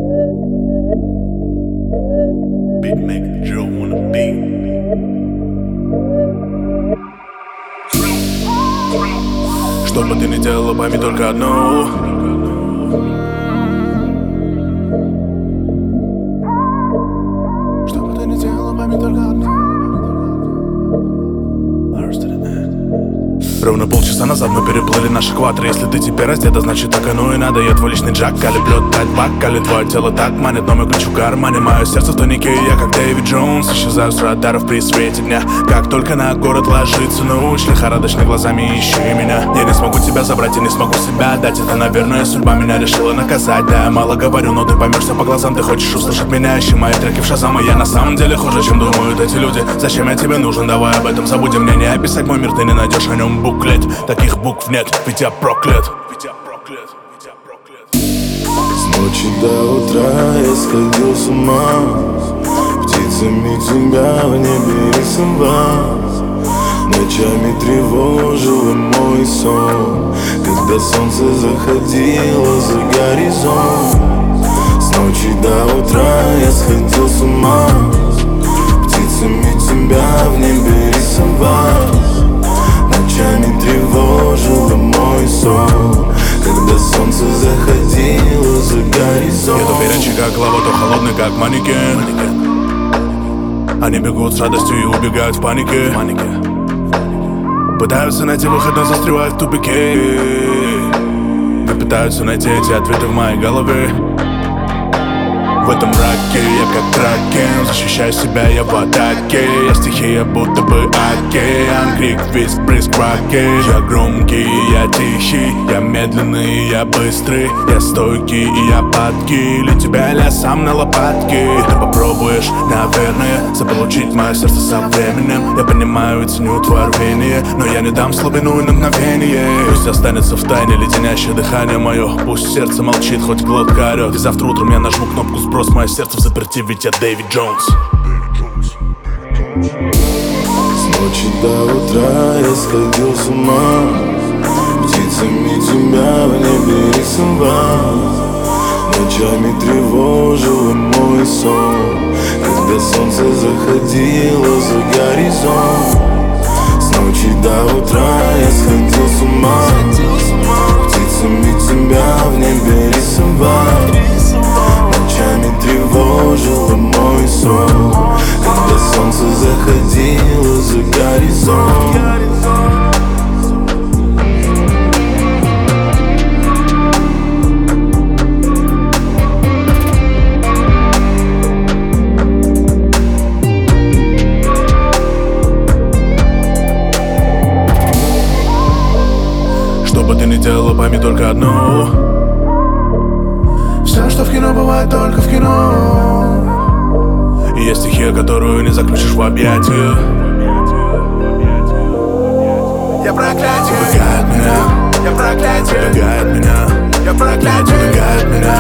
Beatmaker Joe on the beat. Что бы ты ни делала, пойми только одно: что бы ты ни делала, пойми только одно. Ровно полчаса назад мы переплыли наш экватор. Если ты теперь раздета, значит так оно и надо. Я твой личный Джак, али блёд, тайтбак, али твое тело так манит. Но мой ключ в кармане, мое сердце в тонике. Я как Дэвид Джонс, исчезаю с радаров при свете дня. Как только на город ложится ночь, лихорадочно глазами ищи меня. Я не смогу тебя забрать, я не смогу себя отдать. Это, наверное, судьба меня решила наказать. Да, я мало говорю, но ты поймешься по глазам. Ты хочешь услышать меня, ищи мои треки в Шазам. И я на самом деле хуже, чем думают эти люди. Зачем я тебе нужен, давай об этом забудем. Мне не описать мой мир, ты не найдешь о нем буклет. Таких букв нет, ведь я проклят. С ночи до утра я сходил с ума, птицами тебя в небе рисовал. Ночами тревожил мой сон, когда солнце заходило за горизонт. С ночи до утра я сходил с ума, птицами тебя в небе рисовал. Ночами тревожил мой сон, когда солнце заходило за горизонт. Я то горячий как лава, то холодный как манекен. Они бегут с радостью и убегают в панике. Пытаются найти выход, но застревают в тупике. И пытаются найти эти ответы в моей голове. В этом мраке я как кракен, защищаю себя я в атаке. Я стихия, будто бы океан, крик, визг, брызг, раке. Я громкий, я тихий, я медленный, я быстрый, я стойкий и я падкий. Или тебя, или я сам на лопатке. И ты попробуешь, наверное, заполучить мое сердце со временем. Я понимаю и ценю твое рвение, но я не дам слабину и на мгновение. Пусть останется в тайне леденящее дыхание мое. Пусть сердце молчит, хоть глотка орет. И завтра утром я нажму кнопку сброс. Мое сердце в заперти, ведь я Дэвид Джонс. С ночи до утра я сходил с ума, птицами тебя в небе рисовал. Ночами тревожил мой сон, когда солнце заходило за горизонт. С ночи до утра я сходил с ума, птицами тебя в небе рисовал. Ночами тревожил мой сон, когда солнце заходило за горизонт. Что бы ты ни делала, пойми только одно: все, что в кино, бывает только в кино. И есть стихия, которую не заключишь в объятия. Я проклятие, убегает меня. Я проклятие, убегает меня. Я проклятие, убегает меня.